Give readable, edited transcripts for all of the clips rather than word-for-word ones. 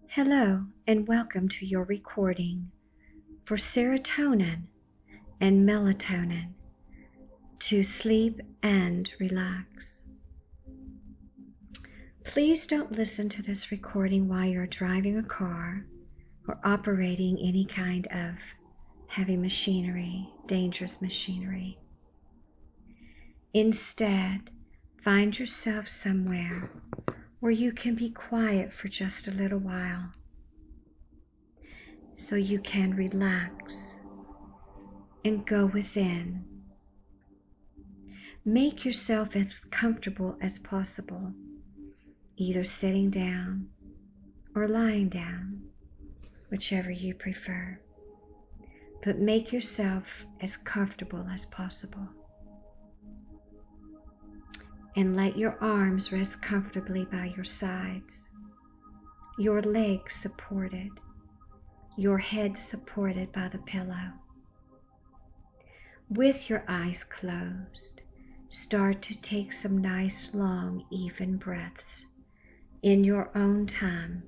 Hello and welcome to your recording for serotonin and melatonin to sleep and relax. Please don't listen to this recording while you're driving a car or operating any kind of heavy machinery, dangerous machinery. Instead, find yourself somewhere where you can be quiet for just a little while so you can relax and go within. Make yourself as comfortable as possible, either sitting down or lying down, whichever you prefer. But make yourself as comfortable as possible. And let your arms rest comfortably by your sides, your legs supported, your head supported by the pillow. With your eyes closed, start to take some nice, long, even breaths in your own time.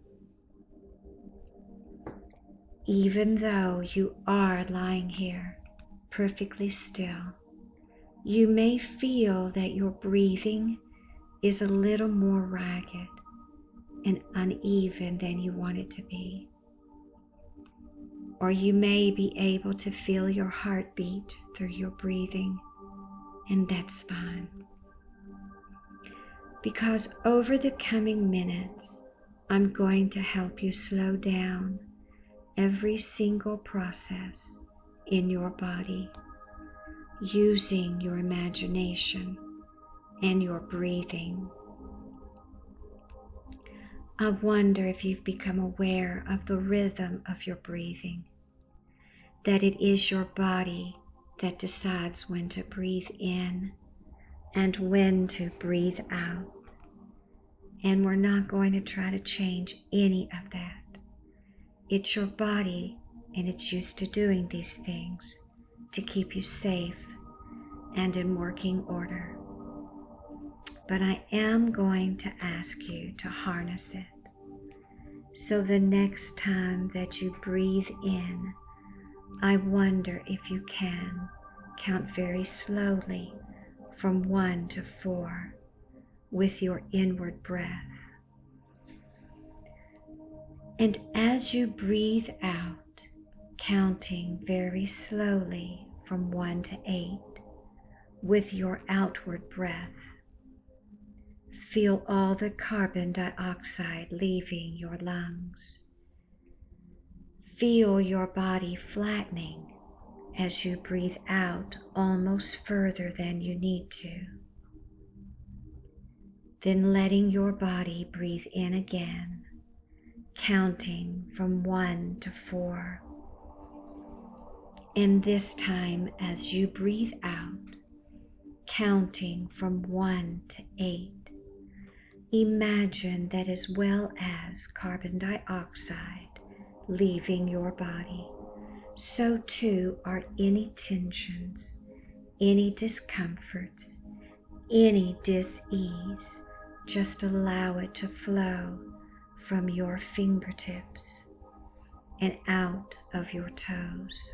Even though you are lying here perfectly still, you may feel that your breathing is a little more ragged and uneven than you want it to be. Or you may be able to feel your heartbeat through your breathing, and that's fine. Because over the coming minutes, I'm going to help you slow down every single process in your body using your imagination and your breathing. I wonder if you've become aware of the rhythm of your breathing, that it is your body that decides when to breathe in and when to breathe out. And we're not going to try to change any of that. It's your body, and it's used to doing these things to keep you safe and in working order. But I am going to ask you to harness it. So the next time that you breathe in, I wonder if you can count very slowly from 1 to 4 with your inward breath. And as you breathe out, counting very slowly from 1 to 8 with your outward breath, feel all the carbon dioxide leaving your lungs. Feel your body flattening as you breathe out almost further than you need to. Then letting your body breathe in again, counting from 1 to 4. And this time, as you breathe out, counting from 1 to 8, imagine that as well as carbon dioxide leaving your body, so too are any tensions, any discomforts, any dis-ease. Just allow it to flow from your fingertips and out of your toes.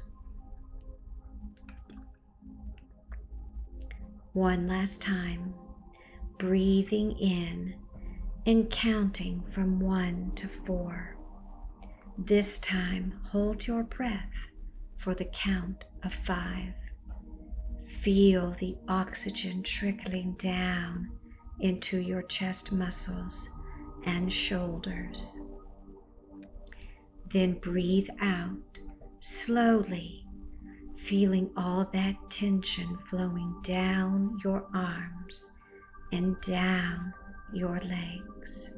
One last time, breathing in and counting from 1 to 4. This time, hold your breath for the count of 5. Feel the oxygen trickling down into your chest muscles and shoulders. Then breathe out slowly, feeling all that tension flowing down your arms and down your legs.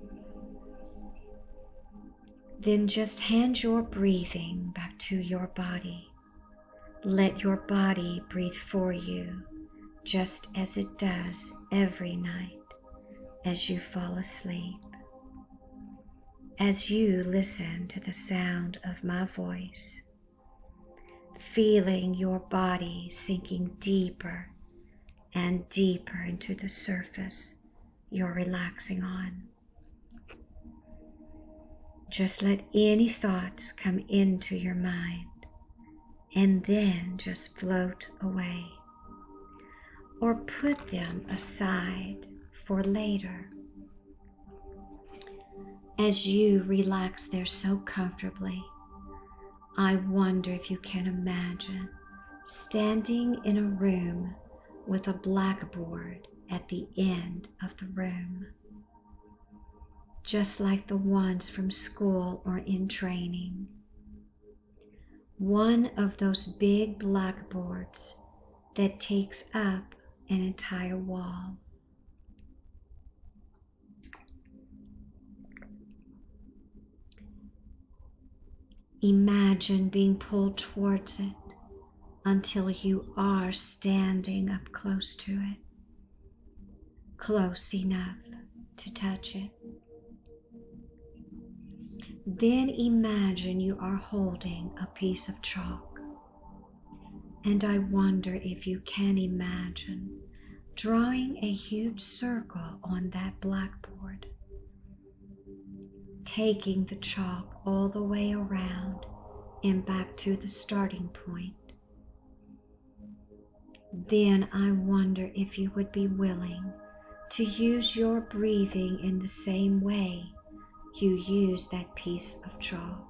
Then just hand your breathing back to your body. Let your body breathe for you, just as it does every night as you fall asleep. As you listen to the sound of my voice, feeling your body sinking deeper and deeper into the surface you're relaxing on. Just let any thoughts come into your mind and then just float away, or put them aside for later. As you relax there so comfortably, I wonder if you can imagine standing in a room with a blackboard at the end of the room, just like the ones from school or in training. One of those big blackboards that takes up an entire wall. Imagine being pulled towards it until you are standing up close to it, close enough to touch it. Then imagine you are holding a piece of chalk, and I wonder if you can imagine drawing a huge circle on that blackboard, taking the chalk all the way around and back to the starting point. Then I wonder if you would be willing to use your breathing in the same way you use that piece of chalk.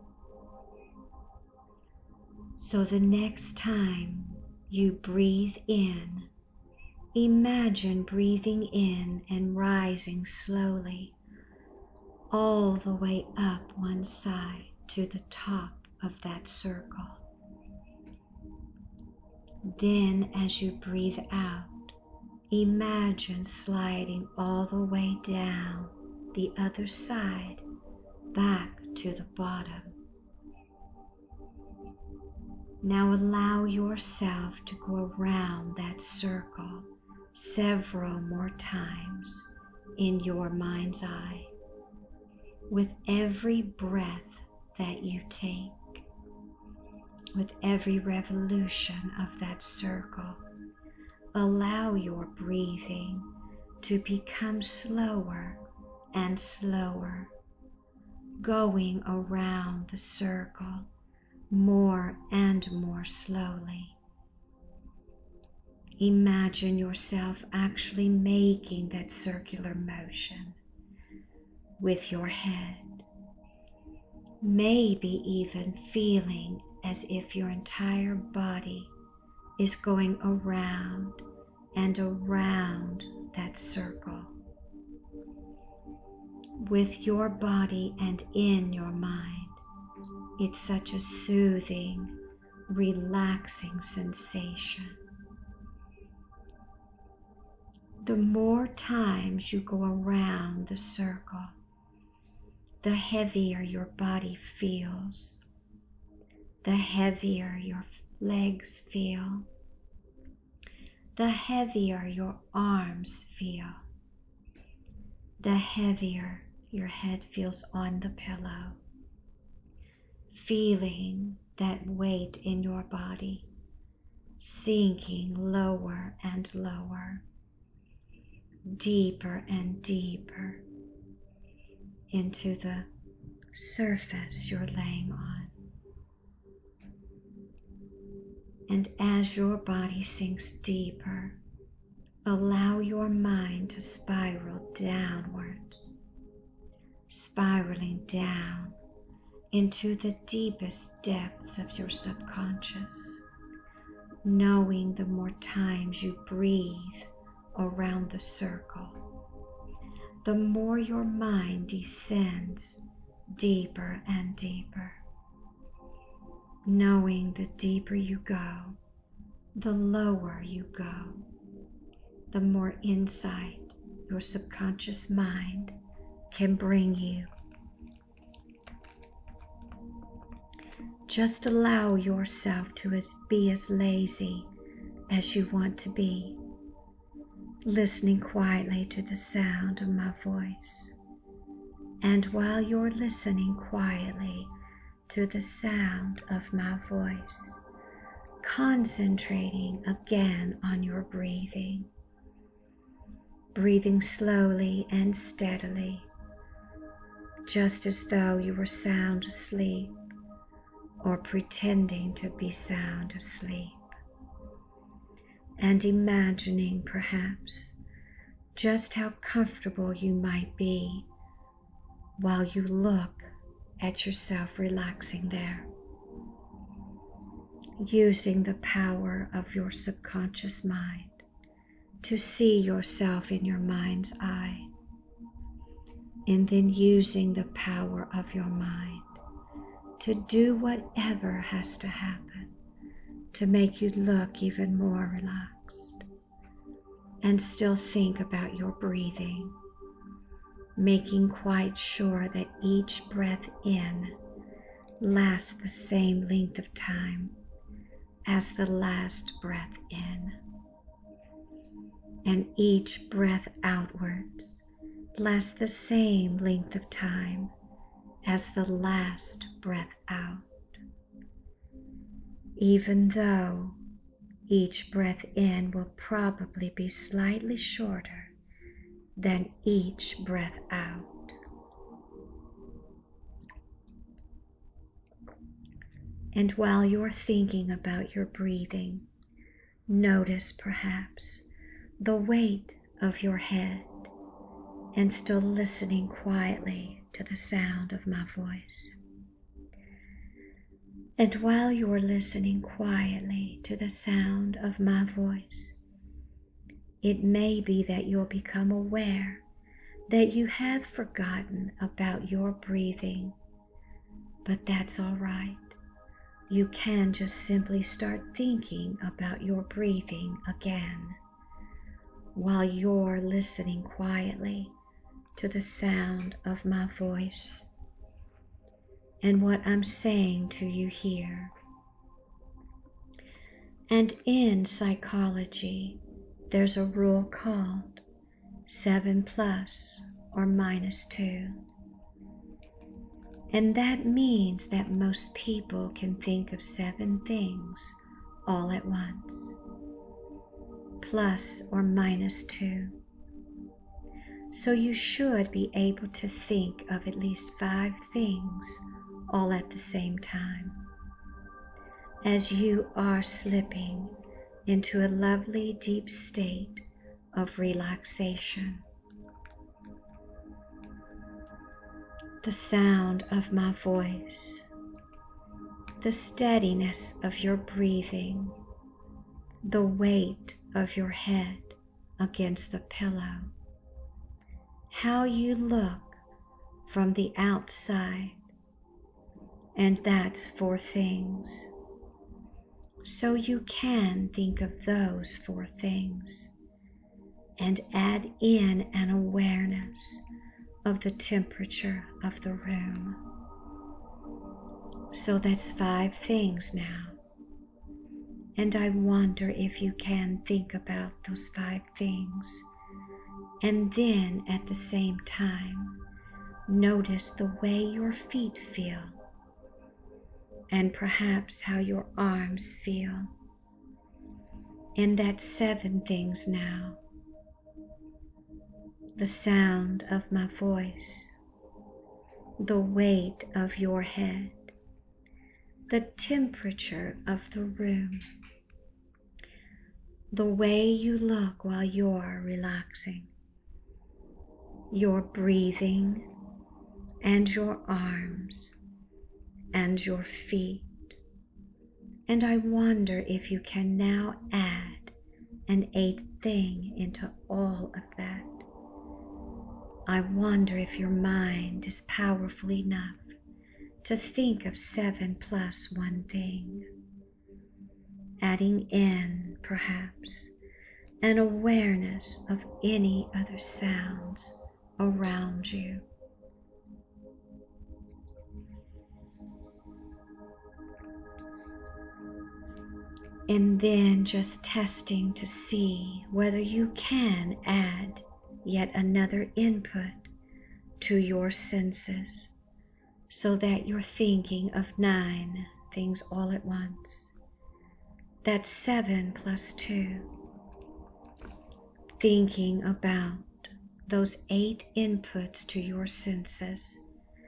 So the next time you breathe in, imagine breathing in and rising slowly all the way up one side to the top of that circle. Then as you breathe out, imagine sliding all the way down the other side back to the bottom. Now allow yourself to go around that circle several more times in your mind's eye. With every breath that you take, with every revolution of that circle, allow your breathing to become slower and slower, going around the circle more and more slowly. Imagine yourself actually making that circular motion with your head, maybe even feeling as if your entire body is going around and around that circle. With your body and in your mind, it's such a soothing, relaxing sensation. The more times you go around the circle, the heavier your body feels, the heavier your legs feel, the heavier your arms feel, the heavier your head feels on the pillow, feeling that weight in your body sinking lower and lower, deeper and deeper into the surface you're laying on. And as your body sinks deeper, allow your mind to spiral downwards, spiraling down into the deepest depths of your subconscious, knowing the more times you breathe around the circle, the more your mind descends deeper and deeper, knowing the deeper you go, the lower you go, the more insight your subconscious mind can bring you. Just allow yourself to be as lazy as you want to be, listening quietly to the sound of my voice. And while you're listening quietly to the sound of my voice, concentrating again on your breathing, breathing slowly and steadily, just as though you were sound asleep or pretending to be sound asleep, and imagining perhaps just how comfortable you might be while you look at yourself relaxing there, using the power of your subconscious mind to see yourself in your mind's eye, and then using the power of your mind to do whatever has to happen to make you look even more relaxed, and still think about your breathing, making quite sure that each breath in lasts the same length of time as the last breath in, and each breath outwards lasts the same length of time as the last breath out, even though each breath in will probably be slightly shorter than each breath out. And while you're thinking about your breathing, notice perhaps the weight of your head and still listening quietly to the sound of my voice. And while you're listening quietly to the sound of my voice, it may be that you'll become aware that you have forgotten about your breathing, but that's all right. You can just simply start thinking about your breathing again while you're listening quietly to the sound of my voice and what I'm saying to you here. And in psychology, there's a rule called 7 plus or minus 2. And that means that most people can think of 7 things all at once, plus or minus 2. So you should be able to think of at least 5 things all at the same time, as you are slipping into a lovely deep state of relaxation. The sound of my voice, the steadiness of your breathing, the weight of your head against the pillow, how you look from the outside, and that's 4 things. So you can think of those 4 things and add in an awareness of the temperature of the room. So that's 5 things now. And I wonder if you can think about those 5 things, and then at the same time, notice the way your feet feel, and perhaps how your arms feel. And that's 7 things now. The sound of my voice, the weight of your head, the temperature of the room, the way you look while you're relaxing, your breathing, and your arms, and your feet. And I wonder if you can now add an 8th thing into all of that. I wonder if your mind is powerful enough to think of 7 plus 1 thing, adding in, perhaps, an awareness of any other sounds around you. And then just testing to see whether you can add yet another input to your senses, so that you're thinking of 9 things all at once. That's 7 plus 2. Thinking about those 8 inputs to your senses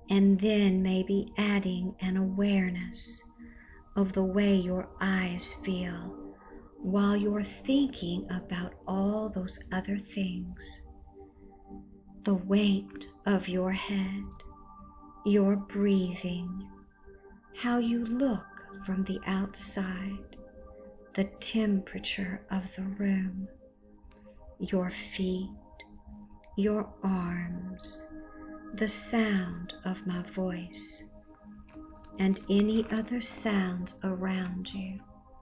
and then maybe adding an awareness of the way your eyes feel while you're thinking about all those other things. The weight of your head, your breathing, how you look from the outside, the temperature of the room, your feet, your arms, the sound of my voice, and any other sounds around you.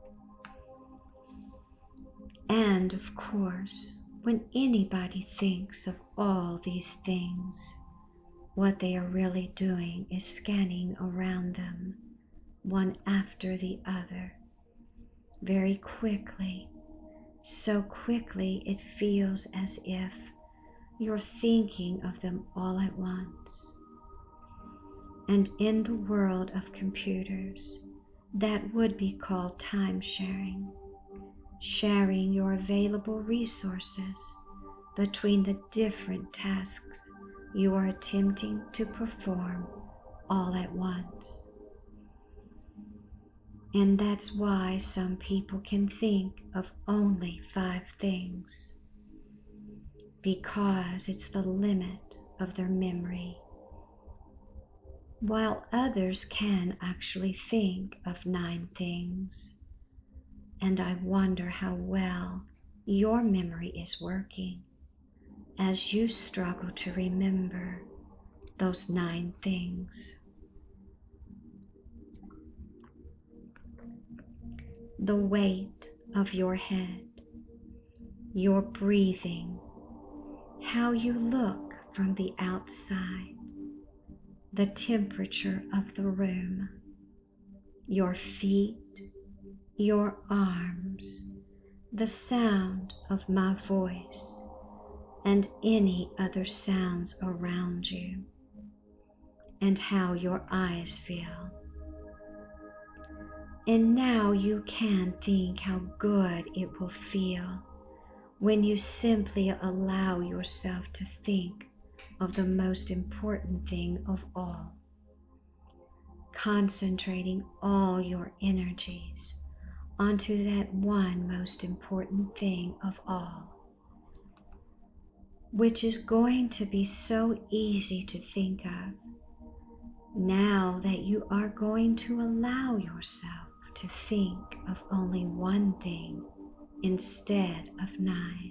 And of course, when anybody thinks of all these things, what they are really doing is scanning around them, one after the other, very quickly, so quickly it feels as if you're thinking of them all at once. And in the world of computers, that would be called time sharing, sharing your available resources between the different tasks you are attempting to perform all at once. And that's why some people can think of only 5 things, because it's the limit of their memory, while others can actually think of 9 things. And I wonder how well your memory is working as you struggle to remember those 9 things. The weight of your head, your breathing, how you look from the outside, the temperature of the room, your feet, your arms, the sound of my voice, and any other sounds around you, and how your eyes feel. And now you can think how good it will feel when you simply allow yourself to think of the most important thing of all, concentrating all your energies onto that one most important thing of all, which is going to be so easy to think of now that you are going to allow yourself to think of only one thing instead of 9.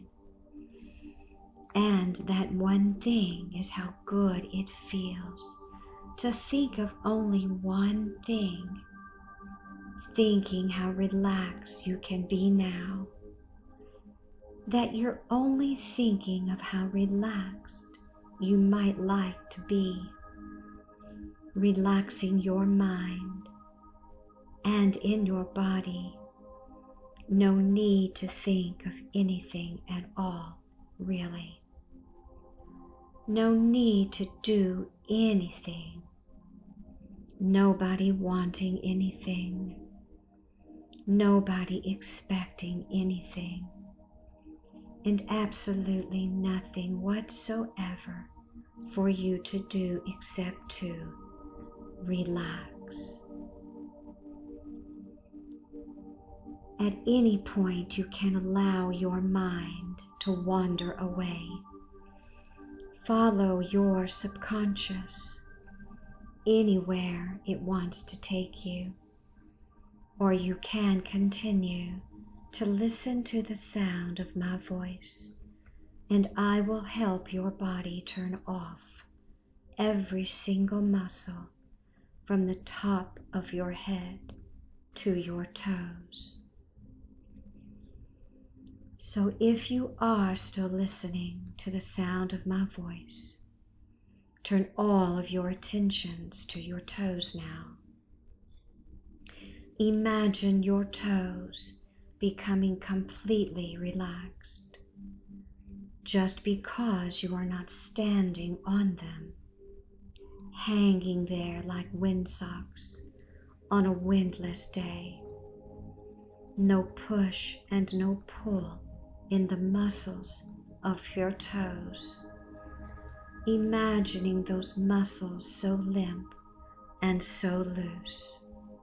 And that one thing is how good it feels to think of only one thing, thinking how relaxed you can be now, that you're only thinking of how relaxed you might like to be, relaxing your mind and in your body. No need to think of anything at all, really. No need to do anything. Nobody wanting anything. Nobody expecting anything. And absolutely nothing whatsoever for you to do except to relax. At any point, you can allow your mind to wander away. Follow your subconscious anywhere it wants to take you, or you can continue to listen to the sound of my voice, and I will help your body turn off every single muscle from the top of your head to your toes. So if you are still listening to the sound of my voice, turn all of your attentions to your toes now. Imagine your toes becoming completely relaxed, just because you are not standing on them, hanging there like windsocks on a windless day. No push and no pull in the muscles of your toes. imagining those muscles so limp and so loose.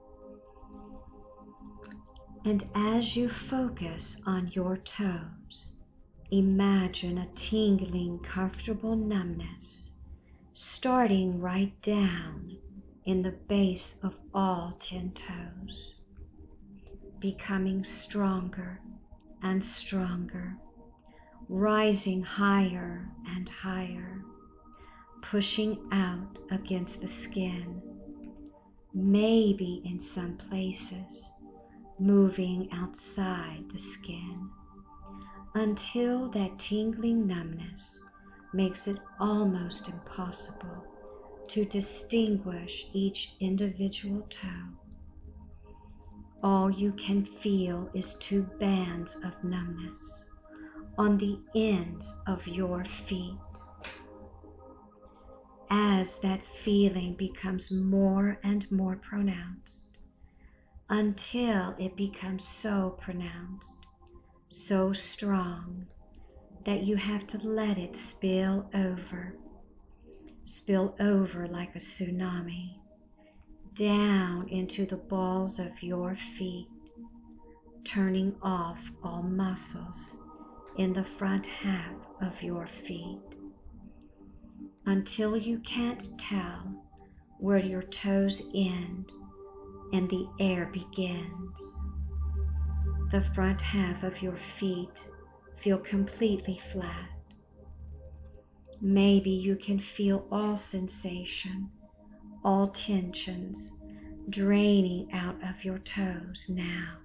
And as you focus on your toes, imagine a tingling, comfortable numbness starting right down in the base of all 10 toes, becoming stronger and stronger, rising higher and higher, pushing out against the skin, maybe in some places moving outside the skin, until that tingling numbness makes it almost impossible to distinguish each individual toe. All you can feel is 2 bands of numbness on the ends of your feet. As that feeling becomes more and more pronounced, until it becomes so pronounced, so strong, that you have to let it spill over like a tsunami, down into the balls of your feet, turning off all muscles in the front half of your feet, until you can't tell where your toes end and the air begins. The front half of your feet feel completely flat. Maybe you can feel all sensation, all tensions draining out of your toes now.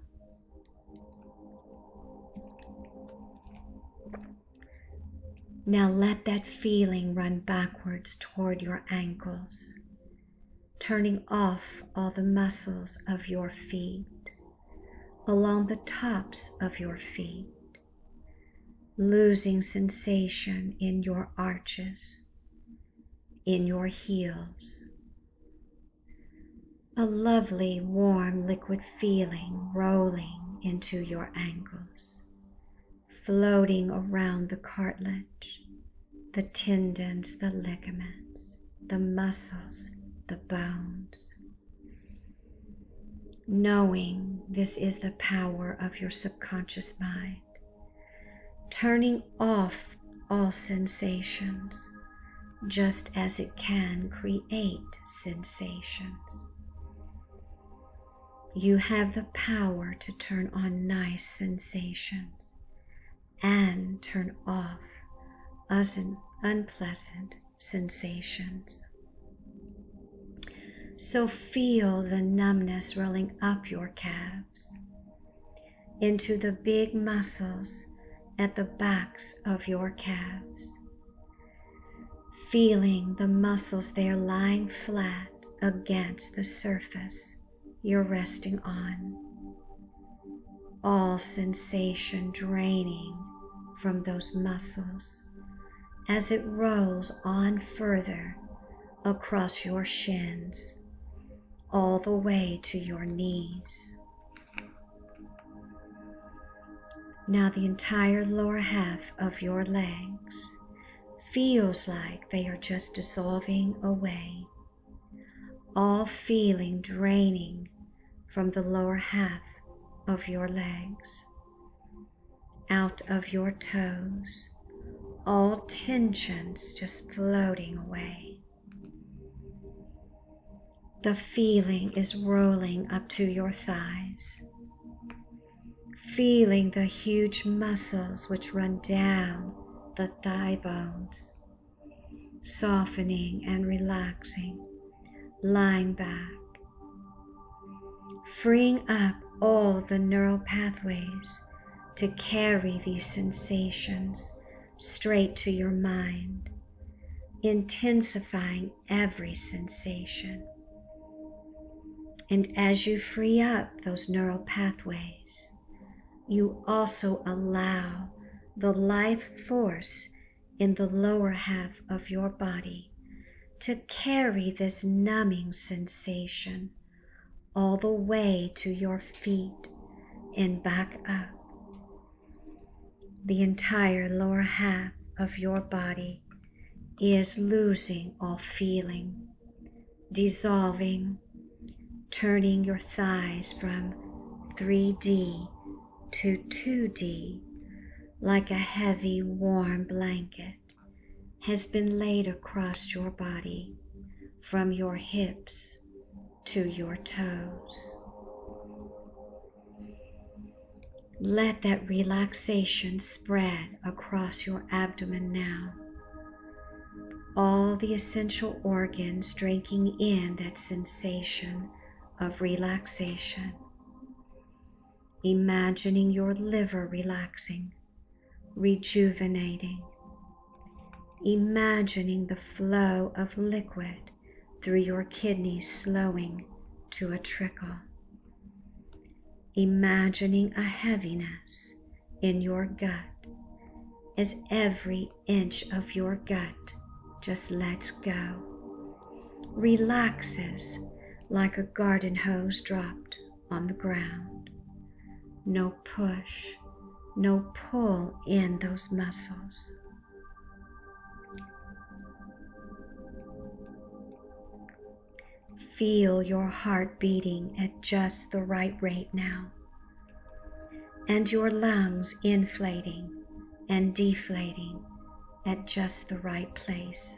Now let that feeling run backwards toward your ankles, turning off all the muscles of your feet, along the tops of your feet, losing sensation in your arches, in your heels. A lovely, warm, liquid feeling rolling into your ankles, floating around the cartilage, the tendons, the ligaments, the muscles, the bones. Knowing this is the power of your subconscious mind, turning off all sensations, just as it can create sensations. You have the power to turn on nice sensations and turn off unpleasant sensations. So feel the numbness rolling up your calves, into the big muscles at the backs of your calves, feeling the muscles there lying flat against the surface you're resting on. All sensation draining from those muscles as it rolls on further across your shins, all the way to your knees. Now the entire lower half of your legs feels like they are just dissolving away, all feeling draining from the lower half of your legs, out of your toes, all tensions just floating away. The feeling is rolling up to your thighs, feeling the huge muscles which run down the thigh bones, softening and relaxing, lying back, freeing up all the neural pathways to carry these sensations straight to your mind, intensifying every sensation. And as you free up those neural pathways, you also allow the life force in the lower half of your body to carry this numbing sensation all the way to your feet and back up. The entire lower half of your body is losing all feeling, dissolving, turning your thighs from 3D to 2D, like a heavy, warm blanket has been laid across your body from your hips to your toes. Let that relaxation spread across your abdomen now. All the essential organs drinking in that sensation of relaxation. Imagining your liver relaxing, rejuvenating. Imagining the flow of liquid through your kidneys slowing to a trickle. Imagining a heaviness in your gut as every inch of your gut just lets go, relaxes like a garden hose dropped on the ground. No push, no pull in those muscles. Feel your heart beating at just the right rate now, and your lungs inflating and deflating at just the right place.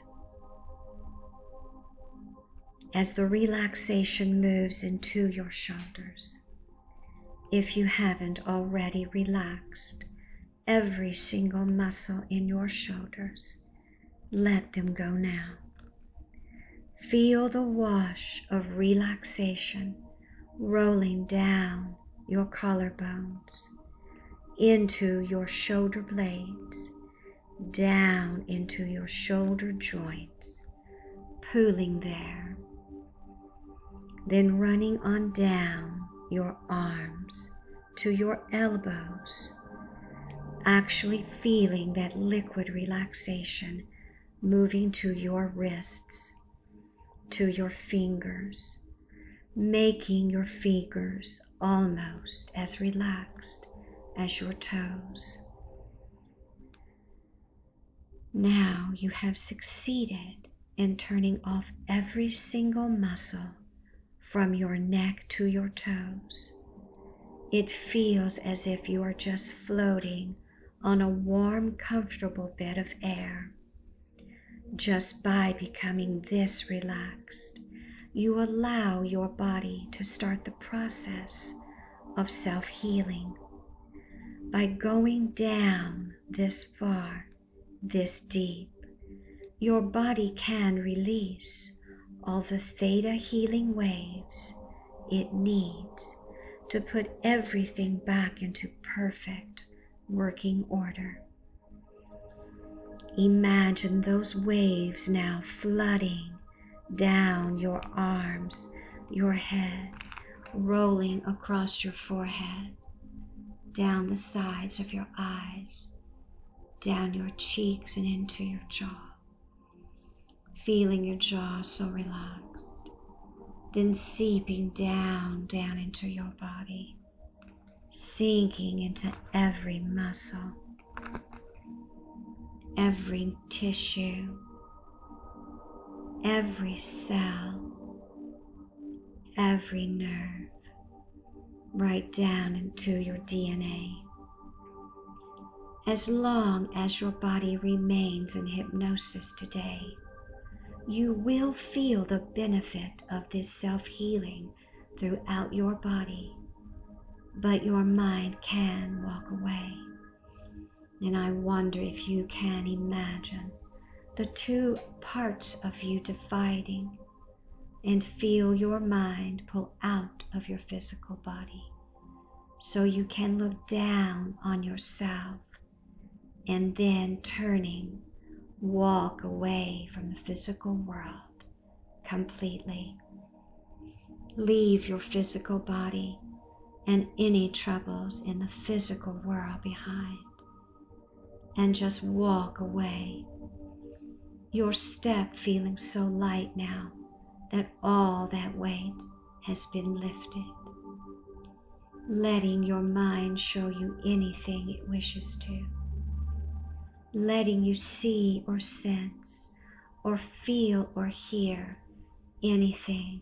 As the relaxation moves into your shoulders, if you haven't already relaxed every single muscle in your shoulders, let them go now. Feel the wash of relaxation rolling down your collarbones, into your shoulder blades, down into your shoulder joints, pooling there, then running on down your arms to your elbows, actually feeling that liquid relaxation moving to your wrists, to your fingers, making your fingers almost as relaxed as your toes. Now you have succeeded in turning off every single muscle from your neck to your toes. It feels as if you are just floating on a warm, comfortable bed of air. Just by becoming this relaxed, you allow your body to start the process of self-healing. By going down this far, this deep, your body can release all the theta healing waves it needs to put everything back into perfect working order. Imagine those waves now flooding down your arms, your head, rolling across your forehead, down the sides of your eyes, down your cheeks and into your jaw. Feeling your jaw so relaxed, then seeping down into your body, sinking into every muscle, every tissue, every cell, every nerve, right down into your DNA. As long as your body remains in hypnosis today, you will feel the benefit of this self-healing throughout your body, but your mind can walk away. And I wonder if you can imagine the two parts of you dividing and feel your mind pull out of your physical body so you can look down on yourself and then turning, walk away from the physical world completely. Leave your physical body and any troubles in the physical world behind and just walk away. Your step feeling so light now that all that weight has been lifted. Letting your mind show you anything it wishes to. Letting you see or sense or feel or hear anything.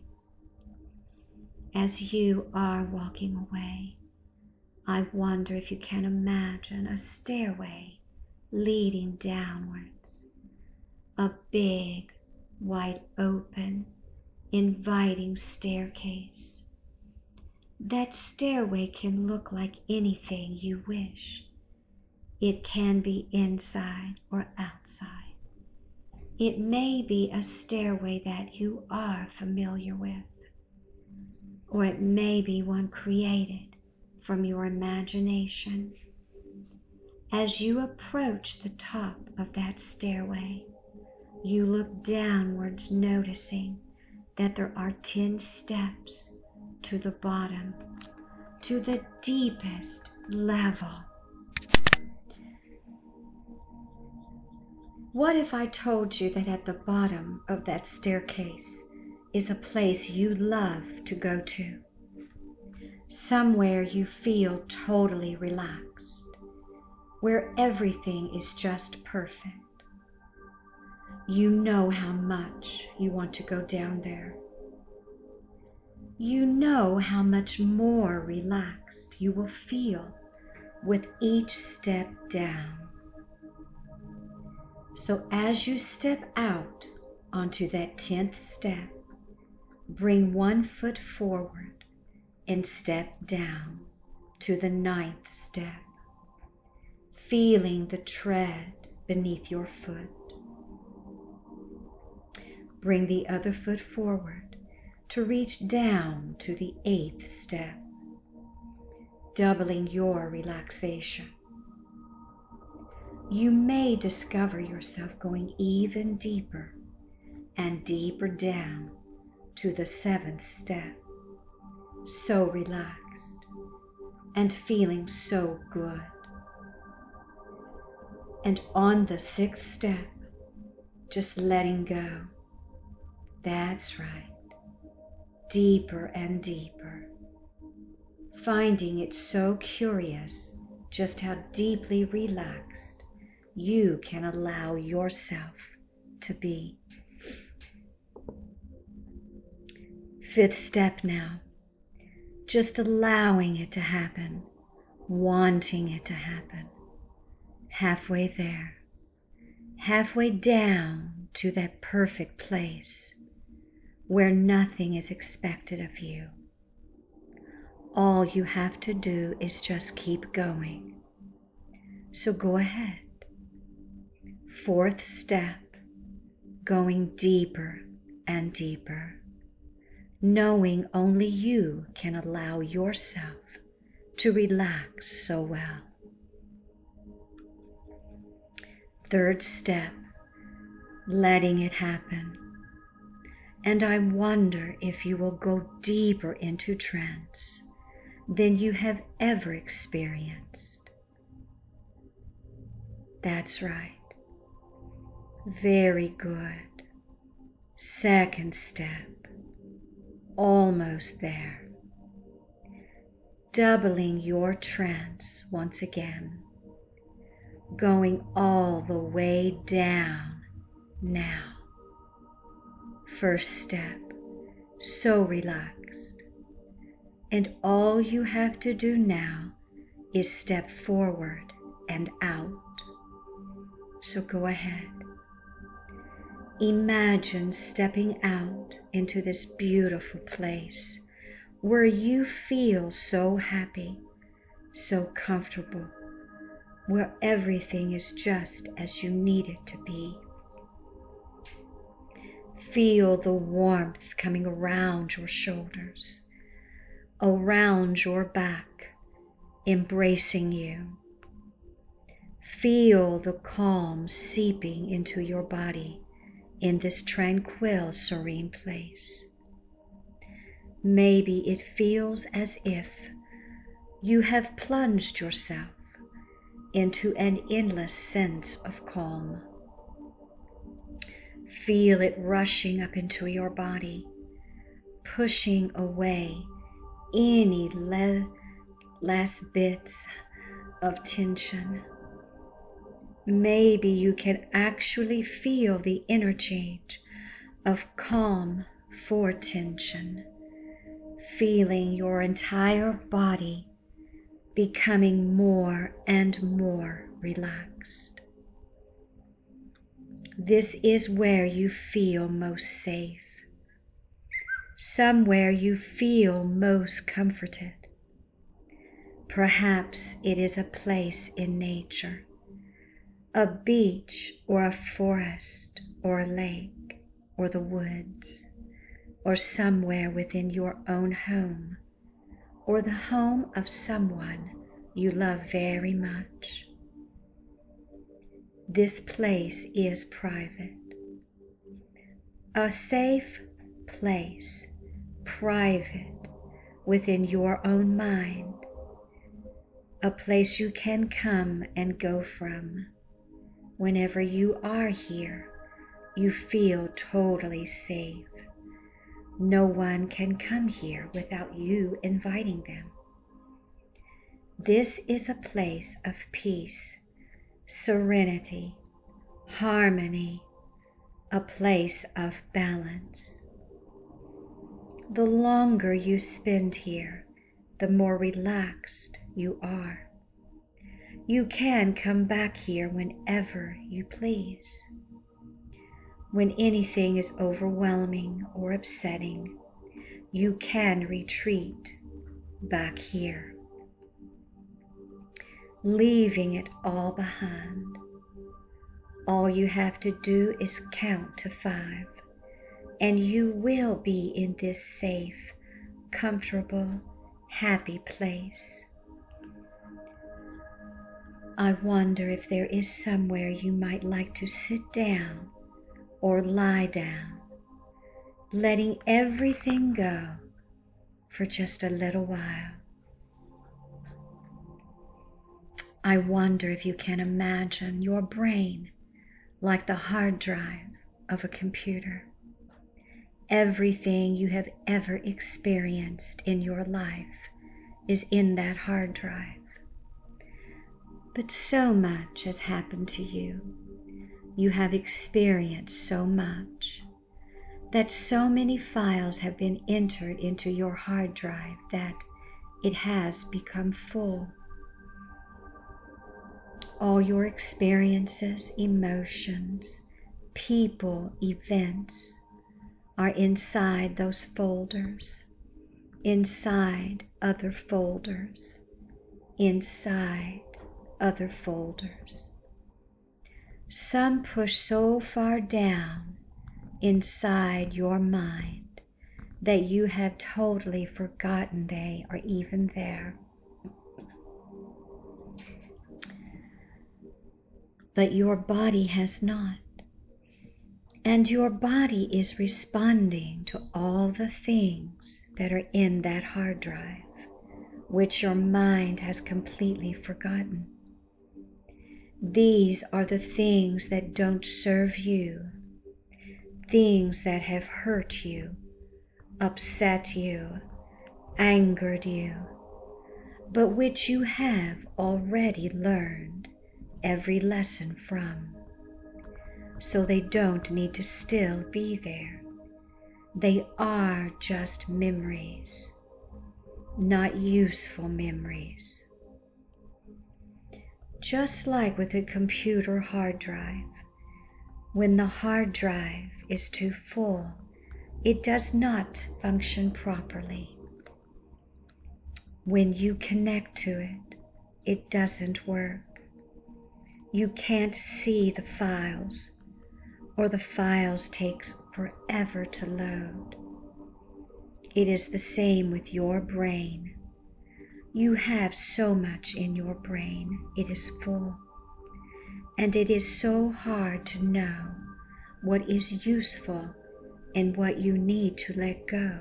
As you are walking away, I wonder if you can imagine a stairway leading downwards, a big, wide open, inviting staircase. That stairway can look like anything you wish. It can be inside or outside. It may be a stairway that you are familiar with, or it may be one created from your imagination. As you approach the top of that stairway, you look downwards, noticing that there are 10 steps to the bottom, to the deepest level. What if I told you that at the bottom of that staircase is a place you love to go to? Somewhere you feel totally relaxed, where everything is just perfect. You know how much you want to go down there. You know how much more relaxed you will feel with each step down. So as you step out onto that 10th step, bring 1 foot forward and step down to the 9th step, feeling the tread beneath your foot. Bring the other foot forward to reach down to the 8th step, doubling your relaxation. You may discover yourself going even deeper and deeper down to the 7th step, so relaxed and feeling so good. And on the 6th step, just letting go. That's right. Deeper and deeper. Finding it so curious just how deeply relaxed you can allow yourself to be. 5th step now. Just allowing it to happen, wanting it to happen. Halfway there, halfway down to that perfect place where nothing is expected of you. All you have to do is just keep going. So go ahead. 4th step, going deeper and deeper, knowing only you can allow yourself to relax so well. 3rd step, letting it happen. And I wonder if you will go deeper into trance than you have ever experienced. That's right. Very good. 2nd step, almost there. Doubling your trance once again, going all the way down now. 1st step, so relaxed. And all you have to do now is step forward and out. So go ahead. Imagine stepping out into this beautiful place where you feel so happy, so comfortable, where everything is just as you need it to be. Feel the warmth coming around your shoulders, around your back, embracing you. Feel the calm seeping into your body in this tranquil, serene place. Maybe it feels as if you have plunged yourself into an endless sense of calm. Feel it rushing up into your body, pushing away any last bits of tension. Maybe you can actually feel the interchange of calm for tension, feeling your entire body becoming more and more relaxed. This is where you feel most safe, somewhere you feel most comforted. Perhaps it is a place in nature, a beach or a forest or a lake or the woods, or somewhere within your own home or the home of someone you love very much. This place is private, a safe place, private within your own mind, a place you can come and go from. Whenever you are here, you feel totally safe. No one can come here without you inviting them. This is a place of peace, serenity, harmony, a place of balance. The longer you spend here, the more relaxed you are. You can come back here whenever you please. When anything is overwhelming or upsetting, you can retreat back here, leaving it all behind. All you have to do is count to 5, and you will be in this safe, comfortable, happy place. I wonder if there is somewhere you might like to sit down or lie down, letting everything go for just a little while. I wonder if you can imagine your brain like the hard drive of a computer. Everything you have ever experienced in your life is in that hard drive. But so much has happened to you. You have experienced so much, that so many files have been entered into your hard drive that it has become full. All your experiences, emotions, people, events are inside those folders, inside other folders, inside other folders. Some push so far down inside your mind that you have totally forgotten they are even there. But your body has not. And your body is responding to all the things that are in that hard drive, which your mind has completely forgotten. These are the things that don't serve you, things that have hurt you, upset you, angered you, but which you have already learned every lesson from. So they don't need to still be there. They are just memories, not useful memories. Just like with a computer hard drive, when the hard drive is too full, it does not function properly. When you connect to it, it doesn't work. You can't see the files, or the files takes forever to load. It is the same with your brain. You have so much in your brain, it is full. And it is so hard to know what is useful and what you need to let go.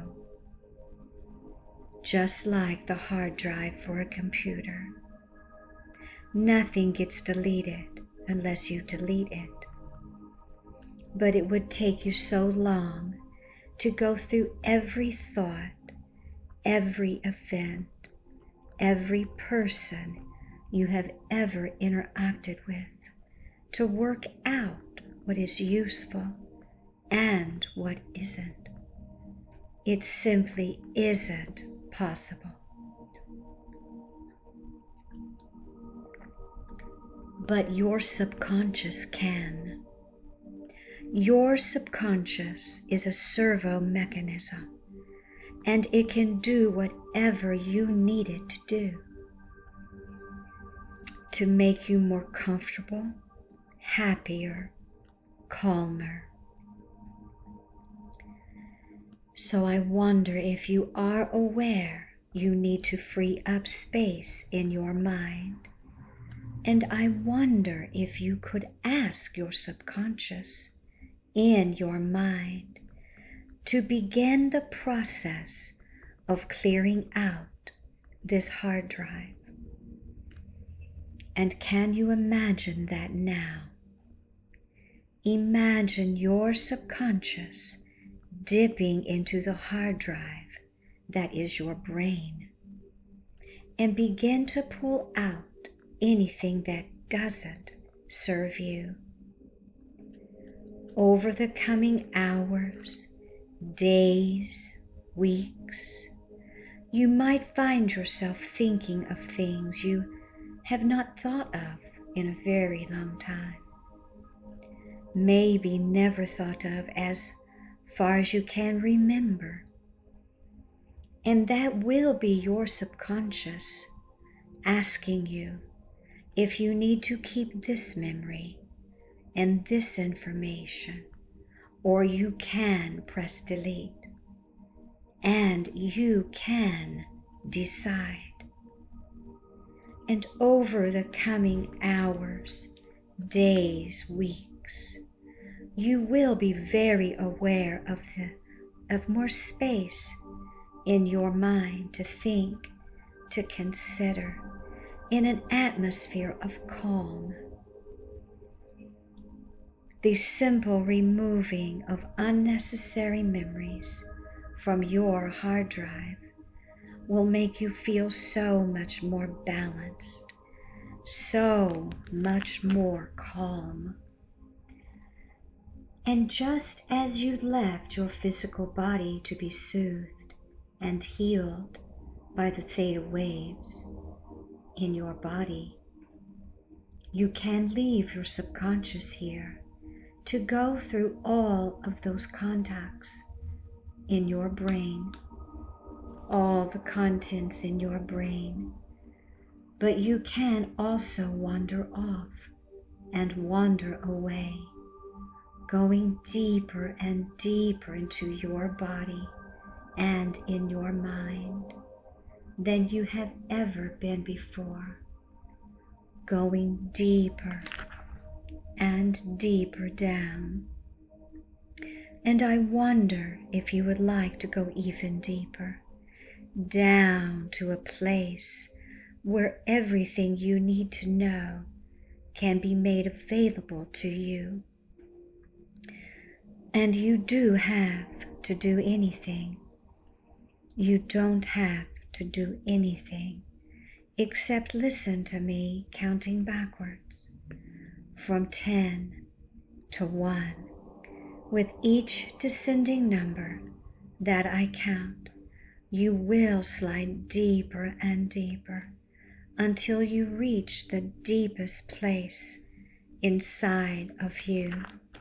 Just like the hard drive for a computer. Nothing gets deleted unless you delete it. But it would take you so long to go through every thought, every event, every person you have ever interacted with, to work out what is useful and what isn't. It simply isn't possible. But your subconscious can. Your subconscious is a servo mechanism, and it can do whatever you need it to do to make you more comfortable, happier, calmer. So I wonder if you are aware you need to free up space in your mind. And I wonder if you could ask your subconscious in your mind to begin the process of clearing out this hard drive. And can you imagine that now? Imagine your subconscious dipping into the hard drive that is your brain and begin to pull out anything that doesn't serve you. Over the coming hours, days, weeks, you might find yourself thinking of things you have not thought of in a very long time. Maybe never thought of as far as you can remember. And that will be your subconscious asking you if you need to keep this memory and this information, or you can press delete and you can decide. And over the coming hours, days, weeks, you will be very aware of more space in your mind to think, to consider, in an atmosphere of calm. The simple removing of unnecessary memories from your hard drive will make you feel so much more balanced, so much more calm. And just as you left your physical body to be soothed and healed by the theta waves in your body, you can leave your subconscious here to go through all of those contacts in your brain, all the contents in your brain. But you can also wander off and wander away, going deeper and deeper into your body and in your mind than you have ever been before, going deeper and deeper down. And I wonder if you would like to go even deeper, down to a place where everything you need to know can be made available to you. And you do have to do anything. You don't have to do anything except listen to me counting backwards from 10 to 1. With each descending number that I count, you will slide deeper and deeper until you reach the deepest place inside of you.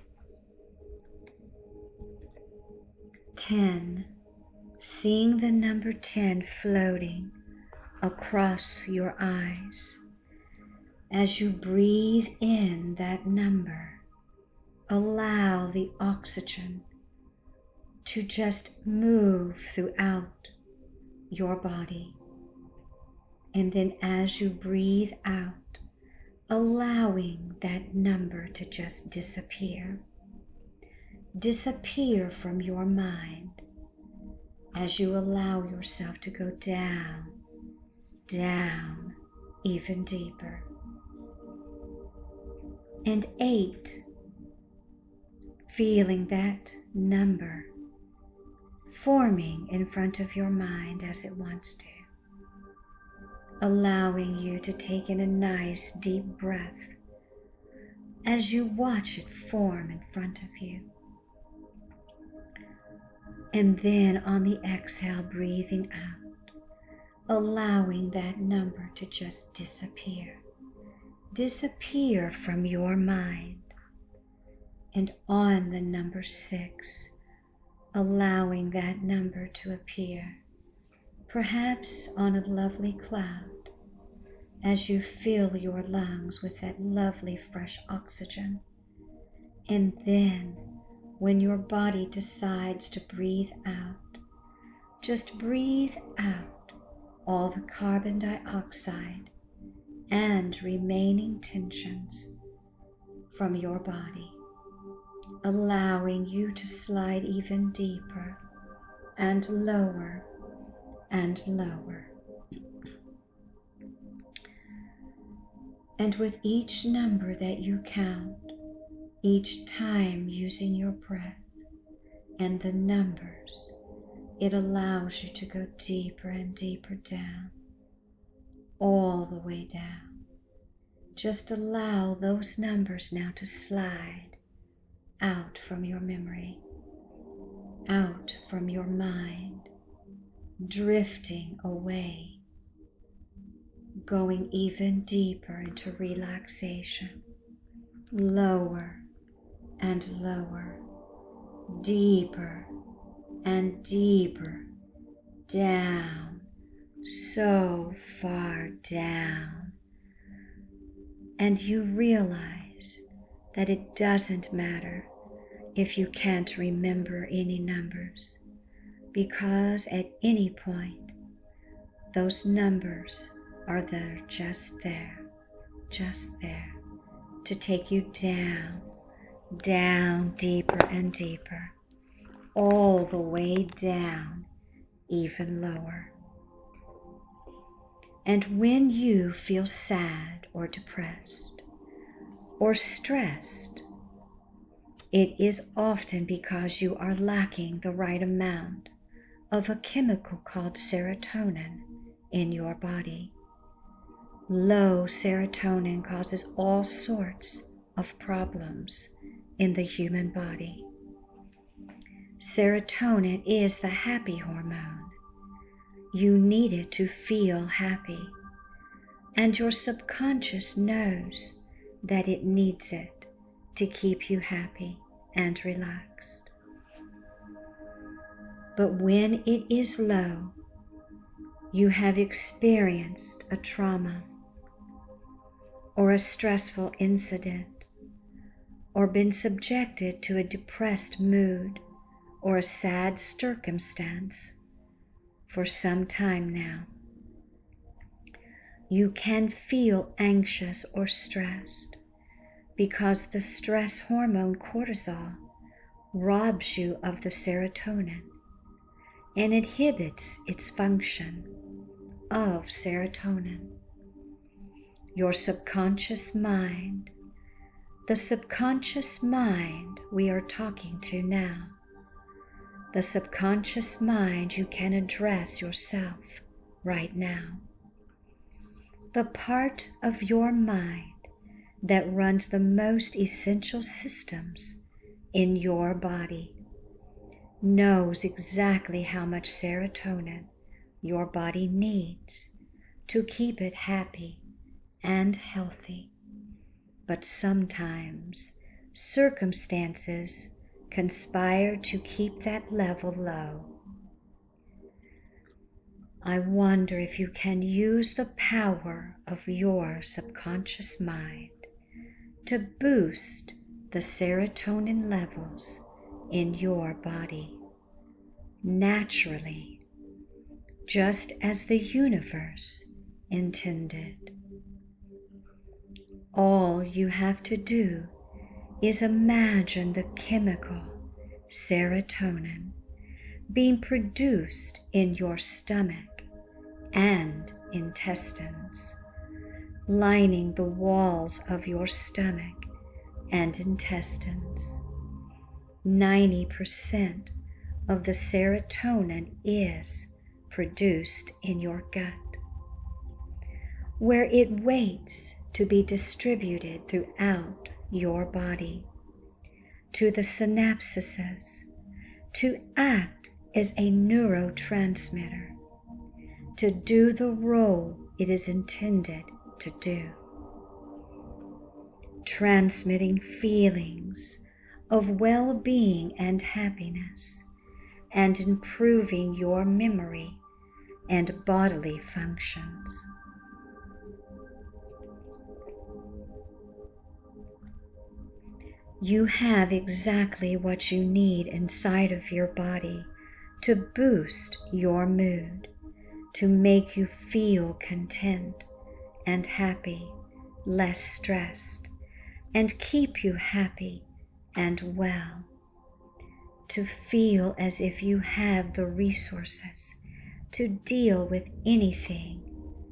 10. Seeing the number 10 floating across your eyes. As you breathe in that number, allow the oxygen to just move throughout your body. And then as you breathe out, allowing that number to just disappear. Disappear from your mind as you allow yourself to go down, down, even deeper. And 8, feeling that number forming in front of your mind as it wants to, allowing you to take in a nice deep breath as you watch it form in front of you. And then on the exhale, breathing out, allowing that number to just disappear. Disappear from your mind. And on the number 6, allowing that number to appear, perhaps on a lovely cloud, as you fill your lungs with that lovely fresh oxygen. And then, when your body decides to breathe out, just breathe out all the carbon dioxide and remaining tensions from your body, allowing you to slide even deeper and lower and lower. And with each number that you count, each time using your breath and the numbers, it allows you to go deeper and deeper down, all the way down. Just allow those numbers now to slide out from your memory, out from your mind, drifting away, going even deeper into relaxation, lower and lower, deeper and deeper, down, so far down. And you realize that it doesn't matter if you can't remember any numbers, because at any point, those numbers are there, just there, to take you down, down, deeper and deeper, all the way down, even lower. And when you feel sad or depressed or stressed, it is often because you are lacking the right amount of a chemical called serotonin in your body. Low serotonin causes all sorts of problems in the human body. Serotonin is the happy hormone. You need it to feel happy, and your subconscious knows that it needs it to keep you happy and relaxed. But when it is low, you have experienced a trauma or a stressful incident, or been subjected to a depressed mood or a sad circumstance for some time now. You can feel anxious or stressed because the stress hormone cortisol robs you of the serotonin and inhibits its function of serotonin. Your subconscious mind, the subconscious mind we are talking to now, the subconscious mind you can address yourself right now, the part of your mind that runs the most essential systems in your body, knows exactly how much serotonin your body needs to keep it happy and healthy. But sometimes circumstances conspire to keep that level low. I wonder if you can use the power of your subconscious mind to boost the serotonin levels in your body naturally, just as the universe intended. All you have to do is imagine the chemical serotonin being produced in your stomach and intestines, lining the walls of your stomach and intestines. 90% of the serotonin is produced in your gut, where it waits to be distributed throughout your body, to the synapses, to act as a neurotransmitter, to do the role it is intended to do, transmitting feelings of well-being and happiness, and improving your memory and bodily functions. You have exactly what you need inside of your body to boost your mood, to make you feel content and happy, less stressed, and keep you happy and well, to feel as if you have the resources to deal with anything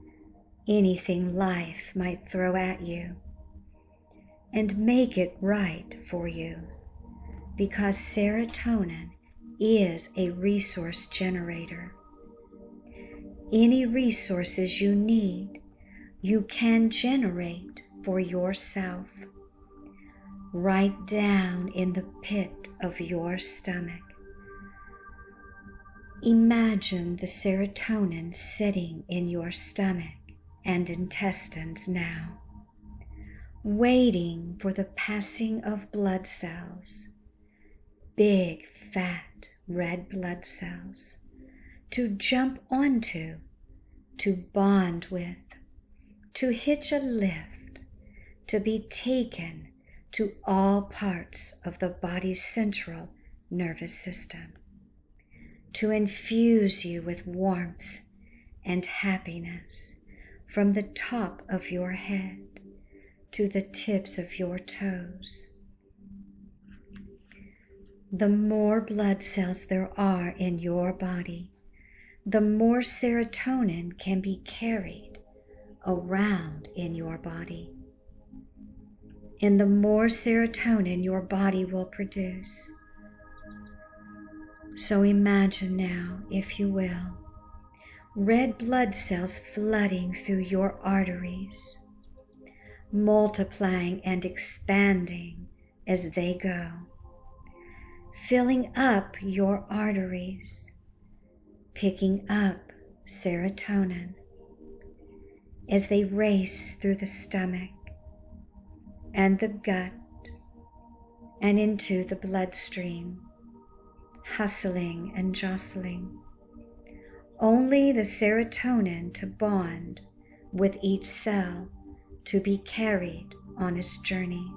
life might throw at you, and make it right for you, because serotonin is a resource generator. Any resources you need, you can generate for yourself, right down in the pit of your stomach. Imagine the serotonin sitting in your stomach and intestines now, waiting for the passing of blood cells, big, fat, red blood cells, to jump onto, to bond with, to hitch a lift, to be taken to all parts of the body's central nervous system, to infuse you with warmth and happiness from the top of your head to the tips of your toes. The more blood cells there are in your body, the more serotonin can be carried around in your body. And the more serotonin your body will produce. So imagine now, if you will, red blood cells flooding through your arteries, multiplying and expanding as they go, filling up your arteries, picking up serotonin as they race through the stomach and the gut and into the bloodstream, hustling and jostling. Only the serotonin to bond with each cell to be carried on its journey.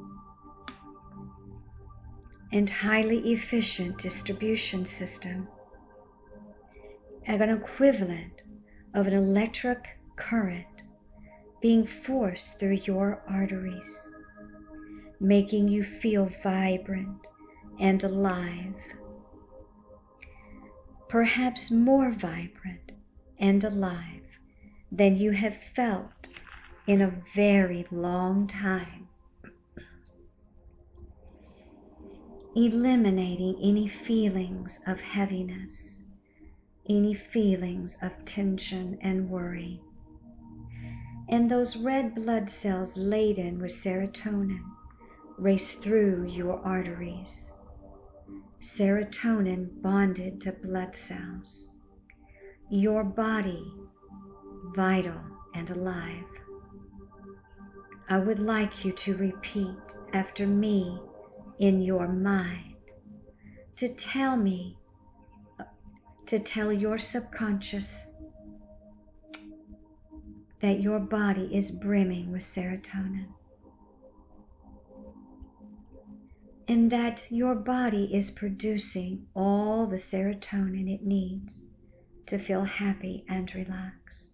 And highly efficient distribution system, an equivalent of an electric current being forced through your arteries, making you feel vibrant and alive, perhaps more vibrant and alive than you have felt in a very long time, eliminating any feelings of heaviness, any feelings of tension and worry. And those red blood cells laden with serotonin race through your arteries. Serotonin bonded to blood cells. Your body vital and alive. I would like you to repeat after me in your mind, to tell your subconscious that your body is brimming with serotonin, and that your body is producing all the serotonin it needs to feel happy and relaxed.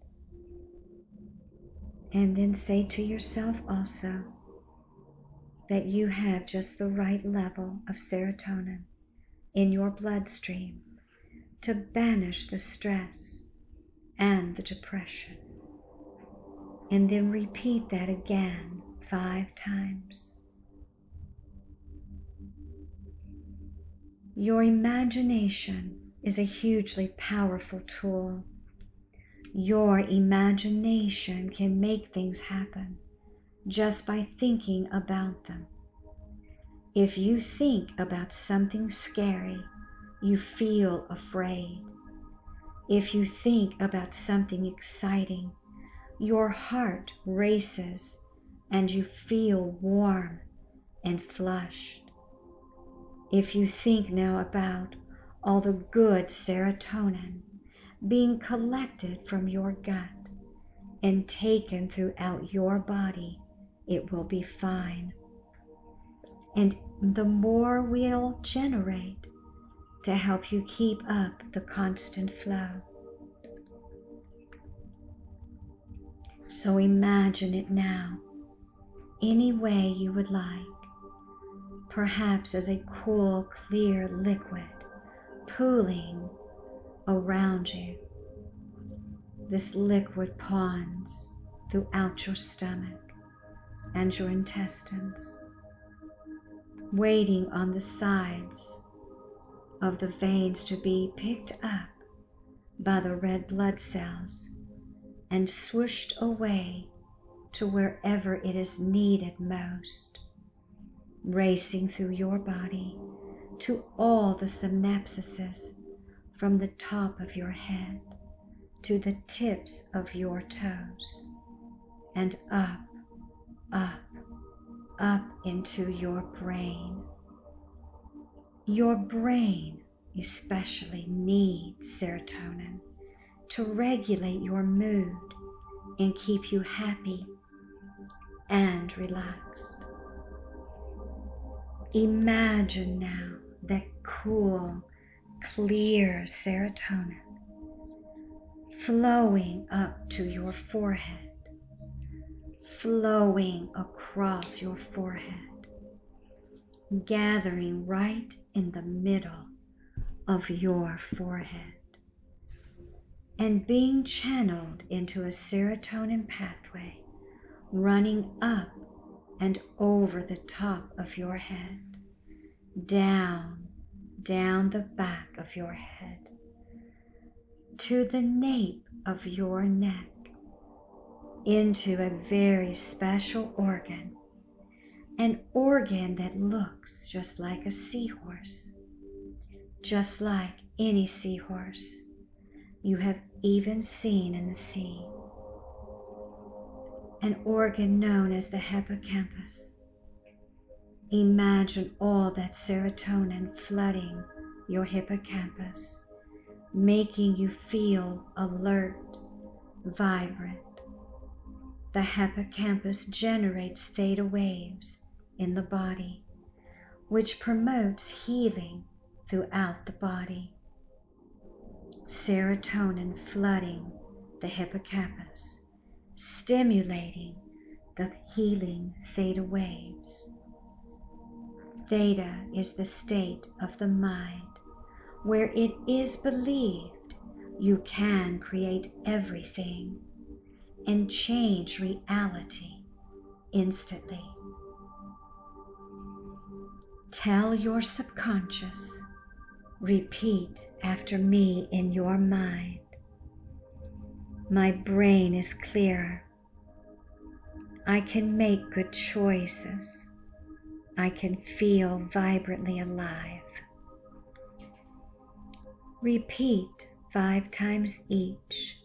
And then say to yourself also that you have just the right level of serotonin in your bloodstream to banish the stress and the depression. And then repeat that again 5 times. Your imagination is a hugely powerful tool. Your imagination can make things happen just by thinking about them. If you think about something scary, you feel afraid. If you think about something exciting, your heart races and you feel warm and flushed. If you think now about all the good serotonin being collected from your gut and taken throughout your body, it will be fine. And the more we'll generate to help you keep up the constant flow. So imagine it now, any way you would like, perhaps as a cool, clear liquid pooling around you. This liquid ponds throughout your stomach and your intestines, waiting on the sides of the veins to be picked up by the red blood cells and swooshed away to wherever it is needed most, racing through your body to all the synapses from the top of your head to the tips of your toes, and up, up, up into your brain. Your brain especially needs serotonin to regulate your mood and keep you happy and relaxed. Imagine now that cool, clear serotonin flowing up to your forehead, flowing across your forehead, gathering right in the middle of your forehead, and being channeled into a serotonin pathway running up and over the top of your head, down the back of your head, to the nape of your neck, into a very special organ, an organ that looks just like a seahorse, just like any seahorse you have even seen in the sea. An organ known as the hippocampus. Imagine all that serotonin flooding your hippocampus, making you feel alert, vibrant. The hippocampus generates theta waves in the body, which promotes healing throughout the body. Serotonin flooding the hippocampus, stimulating the healing theta waves. Theta is the state of the mind where it is believed you can create everything and change reality instantly. Tell your subconscious, repeat after me in your mind. My brain is clear. I can make good choices. I can feel vibrantly alive. Repeat 5 times each.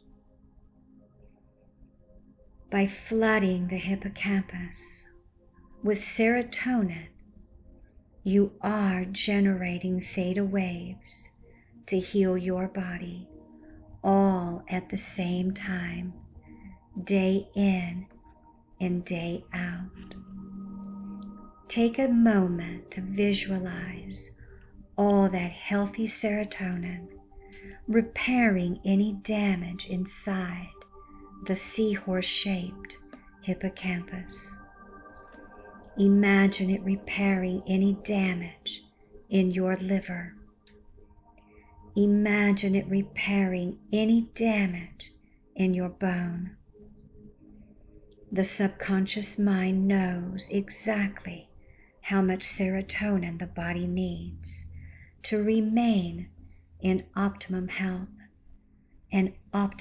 By flooding the hippocampus with serotonin, you are generating theta waves to heal your body all at the same time, day in and day out. Take a moment to visualize all that healthy serotonin repairing any damage inside the seahorse-shaped hippocampus. Imagine it repairing any damage in your liver. Imagine it repairing any damage in your bone. The subconscious mind knows exactly how much serotonin the body needs to remain in optimum health and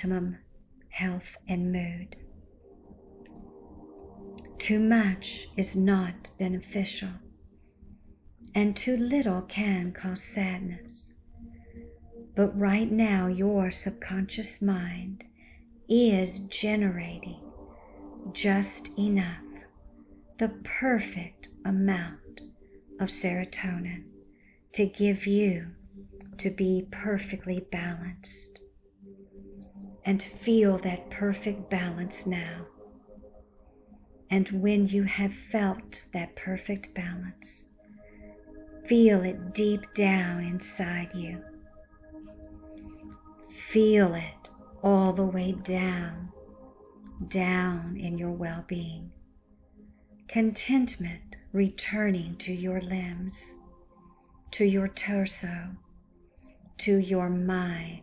mood. Too much is not beneficial. and too little can cause sadness. But right now, your subconscious mind is generating just enough, the perfect amount of serotonin to give you to be perfectly balanced. And feel that perfect balance now. And when you have felt that perfect balance, feel it deep down inside you. Feel it all the way down in your well-being. Contentment returning to your limbs, to your torso, to your mind.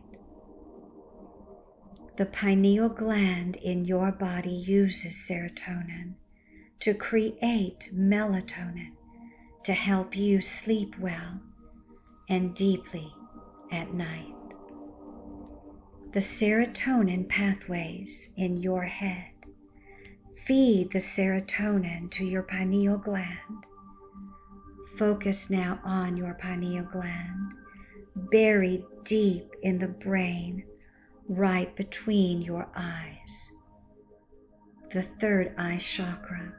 The pineal gland in your body uses serotonin to create melatonin to help you sleep well and deeply at night. The serotonin pathways in your head feed the serotonin to your pineal gland. Focus now on your pineal gland, buried deep in the brain, right between your eyes. The third eye chakra,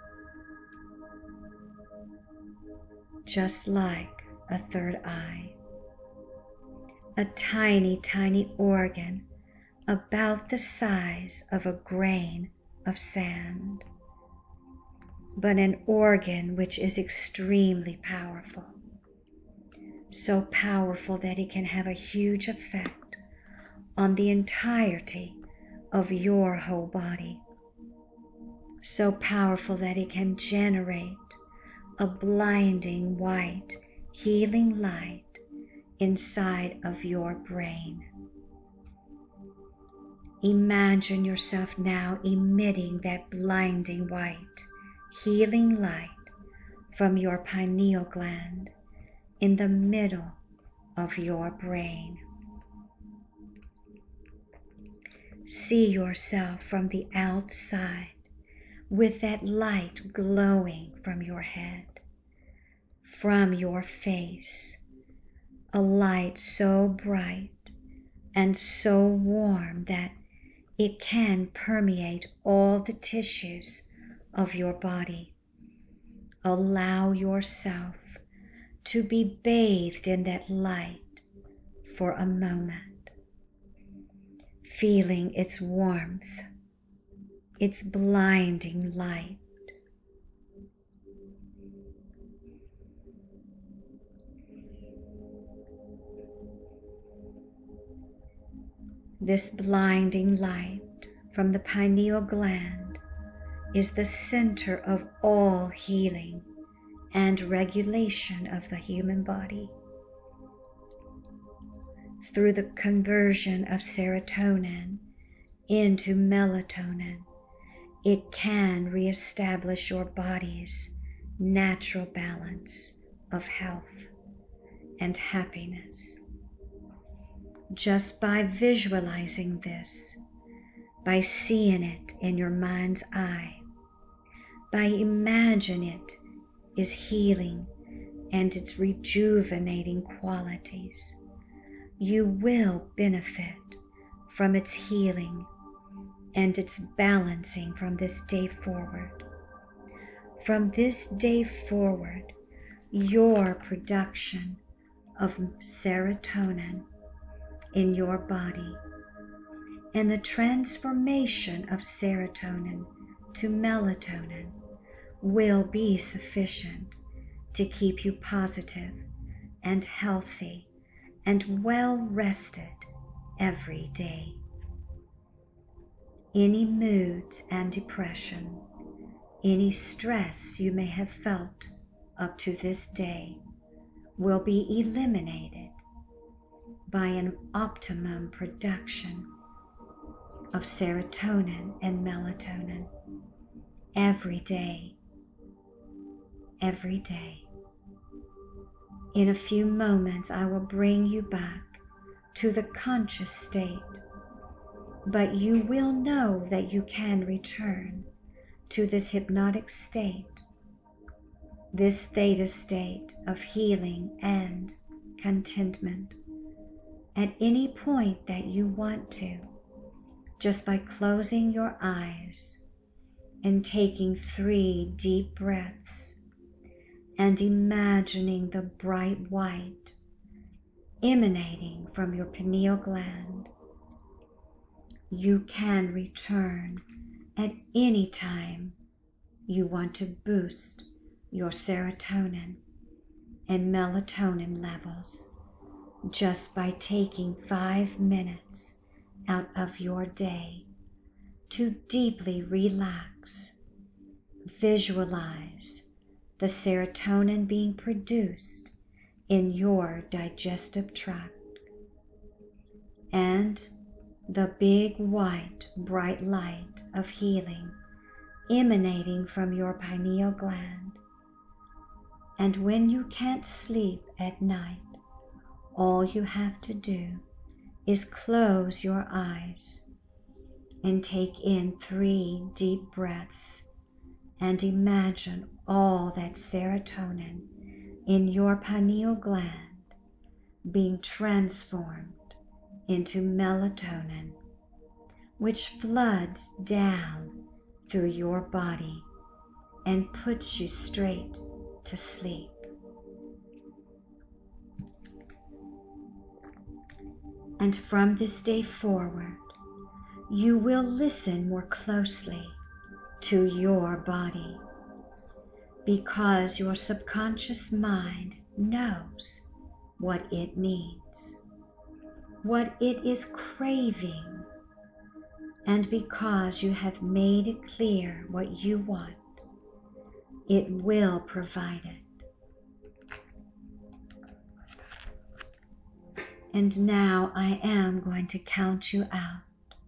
just like a third eye. A tiny, tiny organ about the size of a grain of sand, but an organ which is extremely powerful. So powerful that it can have a huge effect on the entirety of your whole body. So powerful that it can generate a blinding white healing light inside of your brain. Imagine yourself now emitting that blinding white healing light from your pineal gland in the middle of your brain. See yourself from the outside with that light glowing from your head, from your face, a light so bright and so warm that it can permeate all the tissues of your body. Allow yourself to be bathed in that light for a moment, feeling its warmth, its blinding light. This blinding light from the pineal gland is the center of all healing and regulation of the human body. Through the conversion of serotonin into melatonin, it can reestablish your body's natural balance of health and happiness. Just by visualizing this, by seeing it in your mind's eye, by imagining it is healing and its rejuvenating qualities, you will benefit from its healing and its balancing from this day forward. From this day forward, your production of serotonin in your body and the transformation of serotonin to melatonin will be sufficient to keep you positive and healthy and well rested every day. Any moods and depression, any stress you may have felt up to this day will be eliminated by an optimum production of serotonin and melatonin every day, every day. In a few moments, I will bring you back to the conscious state, but you will know that you can return to this hypnotic state this theta state of healing and contentment at any point that you want to, just by closing your eyes and taking 3 deep breaths and imagining the bright white emanating from your pineal gland. You can return at any time you want to boost your serotonin and melatonin levels just by taking 5 minutes out of your day to deeply relax. Visualize the serotonin being produced in your digestive tract and the big white bright light of healing emanating from your pineal gland. And when you can't sleep at night, all you have to do is close your eyes and take in 3 deep breaths and imagine all that serotonin in your pineal gland being transformed into melatonin, which floods down through your body and puts you straight to sleep. And from this day forward, you will listen more closely to your body, because your subconscious mind knows what it needs, what it is craving, and because you have made it clear what you want, it will provide it. And now I am going to count you out.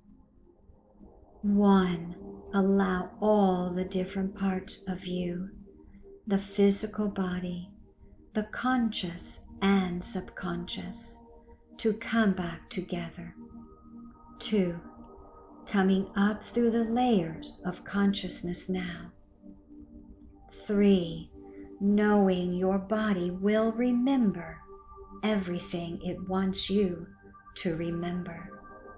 1, allow all the different parts of you, the physical body, the conscious and subconscious, to come back together. 2, coming up through the layers of consciousness now. 3, knowing your body will remember everything it wants you to remember.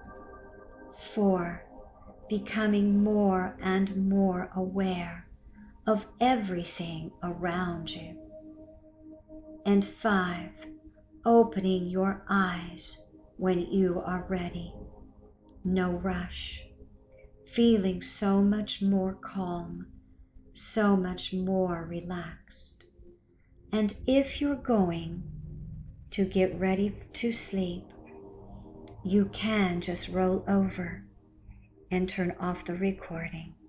4, becoming more and more aware of everything around you. And 5, opening your eyes when you are ready. No rush, feeling so much more calm, so much more relaxed. And if you're going to get ready to sleep, you can just roll over and turn off the recording.